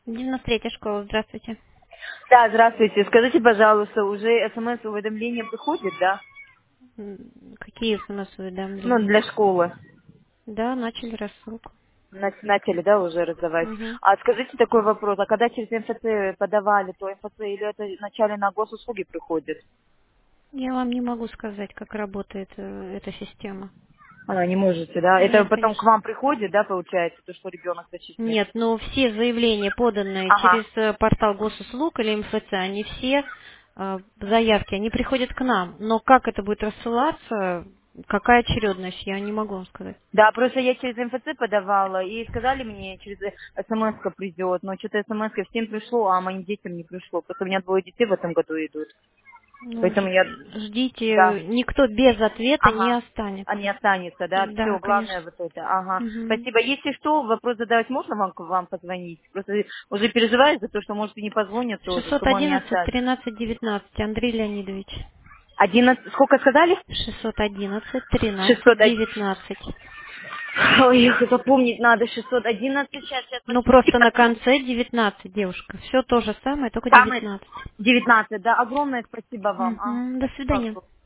93-я школа, здравствуйте. Да, здравствуйте. Скажите, пожалуйста, уже СМС-уведомление приходит, да? Какие Ну, смс-уведомления? для школы. Да, начали рассылку. Начали, да, уже раздавать. Мгм. А скажите такой вопрос, а когда через МФЦ подавали, то МФЦ или это вначале на госуслуги приходит? Я вам не могу сказать, как работает эта система. А, не можете, да? Это Нет, потом к конечно. вам приходит, да, получается, то, что ребенок зачислен? Нет, но все заявления, поданные через Ага. портал госуслуг или МФЦ, они все заявки, они приходят к нам. Но как это будет рассылаться, какая очередность, я не могу вам сказать. Да, просто я через МФЦ подавала, и сказали мне, через смс придет, но что-то смс всем пришло, а моим детям не пришло. Просто у меня двое детей в этом году идут. Ну, Поэтому я, да. ждите, никто без ответа не Ага. А останется. не останется, да? Все, Да, главное конечно. вот это. Ага. Мгм. Спасибо. Если что, вопрос задавать можно вам позвонить? Просто уже переживаю за то, что, может, и не позвонят тоже, чтобы он не 611 остался. 13 19, Андрей Леонидович. 11, сколько сказали? 611 13 601. 19. Ой, их запомнить надо. 611. Сейчас, Ну, подождите, просто на подождите. конце 19, девушка. Все то же самое, только Самое 19. 19, да. Огромное спасибо вам. Мгм. До свидания. Пожалуйста.